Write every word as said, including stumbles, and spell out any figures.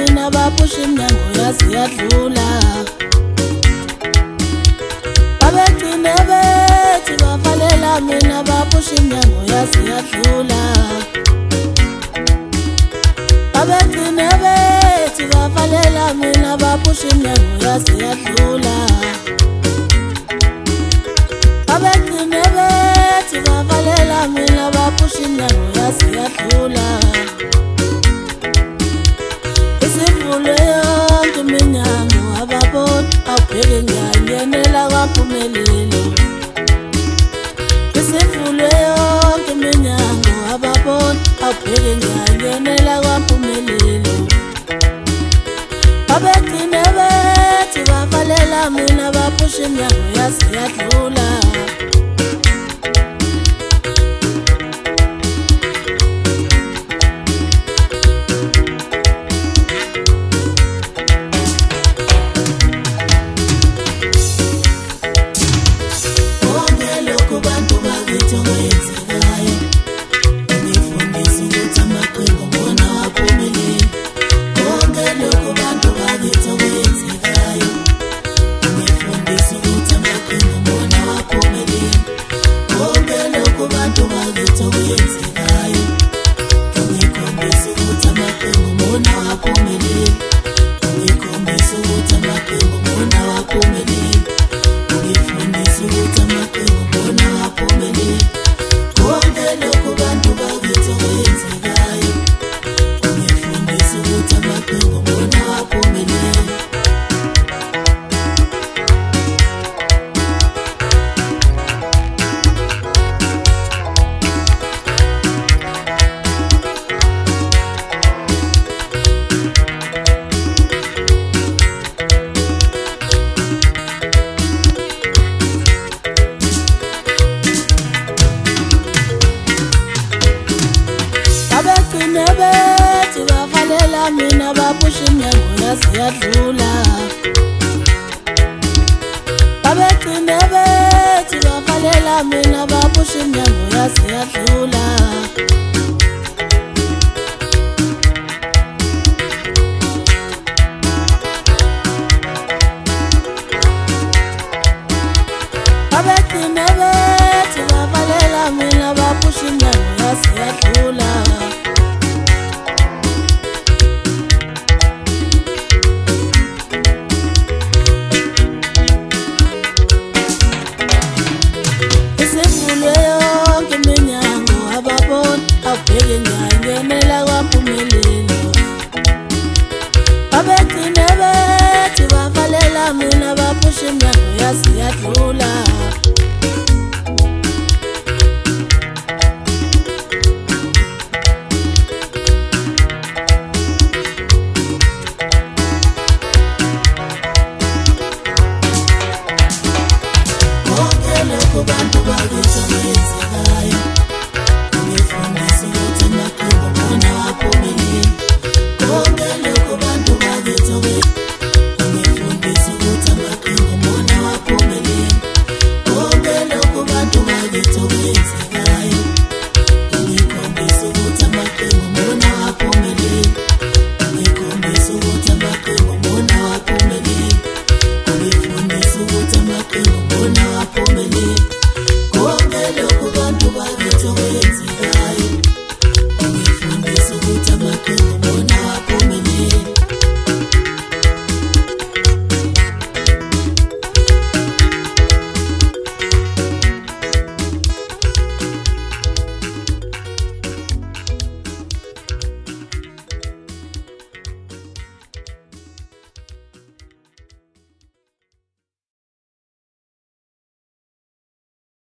mina baphusha iminyango yazi yadlula. Babegcine bethi bafalela mina baphusha iminyango yazi yadlula. Babegcine bethi bafalela mina baphusha iminyango yazi yadlula. Babegcine bethi bafalela mina baphusha iminyango yazi yadlula. Isivule yonke iminyango ababona awubheke ngiyangenela kwaPhumelelo. Isivule yonke iminyango ababona awubheke ngiyangenela kwaPhumelelo. Babegcine bethi bafalela mina baphusha iminyango yazi yadlula. Babegcine bethi bafalela mina baphusha iminyango yazi yadlula. Babegcine bethi bafalela mina baphusha iminyango yazi yadlula. Babegcine bethi bafalela mina baphusha iminyango yazi yadlula. Awubheke ngiyangenela kwaPhumelelo. Babegcine bethi bafalela mina baphusha iminyango yazi yadlula.